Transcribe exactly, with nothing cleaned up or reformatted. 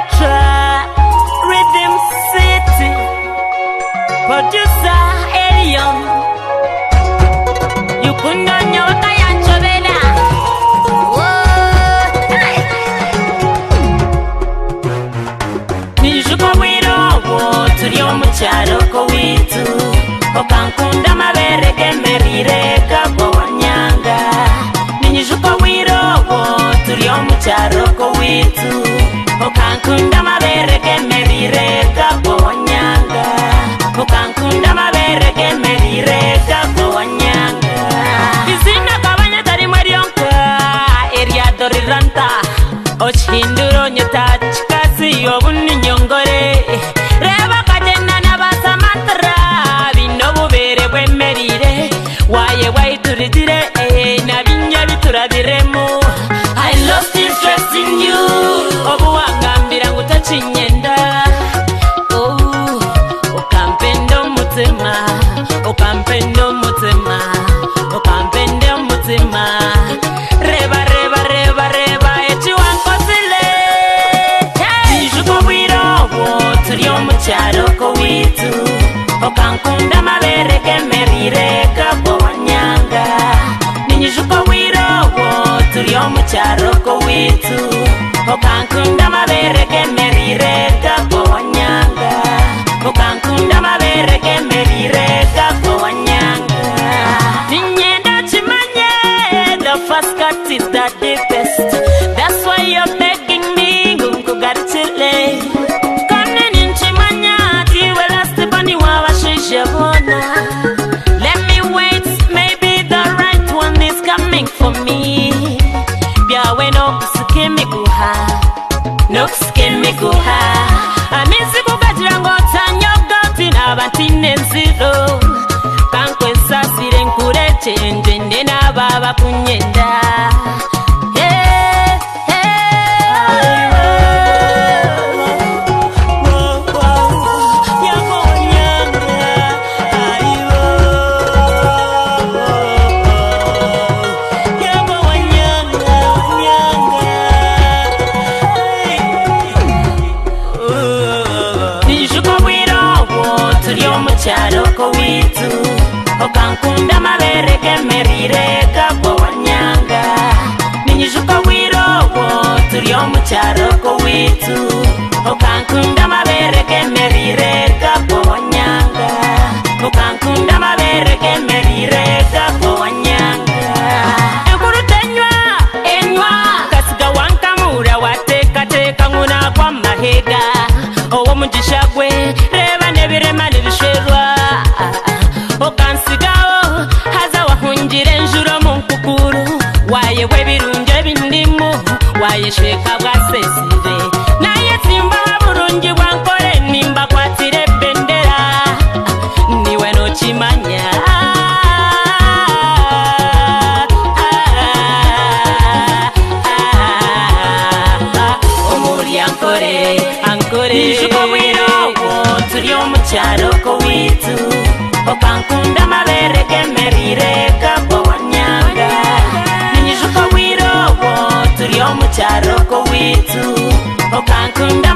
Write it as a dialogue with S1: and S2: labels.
S1: Cleopatra, Rhythm City, producer Elion. You couldn't know what I am chovela. Nijuko wiro wo turiyo mucyaro ko witu okankunda mabere kemerire kabo wanyanga. Nijuko wiro wo turiyo mucyaro ko witu okankunda mabere kemerire kabo wanyanga. Okankunda mabere kemerire kabo wanyanga. Izina kabanya tari marionka area doriranta ochinduro nyota chikasi yobuni nyongore reba kagenda n'abasamantara bino bubere bwemerire waye wayiturizire nabinya biturabiremo. I lost interest in you obuwangambira ngo utakinyenda. Oh, okampendo mutima, okampendo mutima, okampendo mutima. Reba reba reba reba echiwankosile. Nijuko wiro wo turiyo mucyaro ko witu okankunda mabere kemerire kabo wanyanga. Nijuko wiro wo turiyo mucyaro ko witu okankunda mabere kemerire kabo wanyanga. Okankunda mabere kemerire kabo wanyanga. Ninyenda chimanye the first cut is the deepest. That's why you're begging me ngunkugarchile. Kone ninchimanya tiwe last bani wawashishabona. Let me wait, maybe the right one is coming for me. Biawe no kusikimi guha, no kusikimi guha. Amisi kukajira ngota nyogoti na bantine nziro. Kankwe sasire nkure chenje ndena baba kunyenda. Hey, hey, oh, oh, oh, yako wanyanga, aiwo, yako wanyanga, wanyanga, oh. Nijuko wiro wo turiyo mucyaro ko witu okankunda mabere kemerire kabo wanyanga. Nijuko wiro wo turiyo mucyaro ko witu okankunda mabere kemerire kabo wanyanga. Okankunda mabere kemerire kabo wanyanga. Ekurutenywa enywa kasiga wankamura watekateka nguna kwa mahega. Owo mugisha gwe reba nebirema nibishwerwa. Okansigaho haza wahungire njuro mu nkukuru. Waye webirunge bindimu waye shweka bwasesire. Naye simba burungi bwankore nimba kwatire bendera. Niwe no chimanya. Omuri ankore ankore. Nijuko wiro wo turiyo mucyaro ko witu okankunda mabere kemerire kabo wanyanga. Nijuko wiro wo turiyo mucyaro ko witu okankunda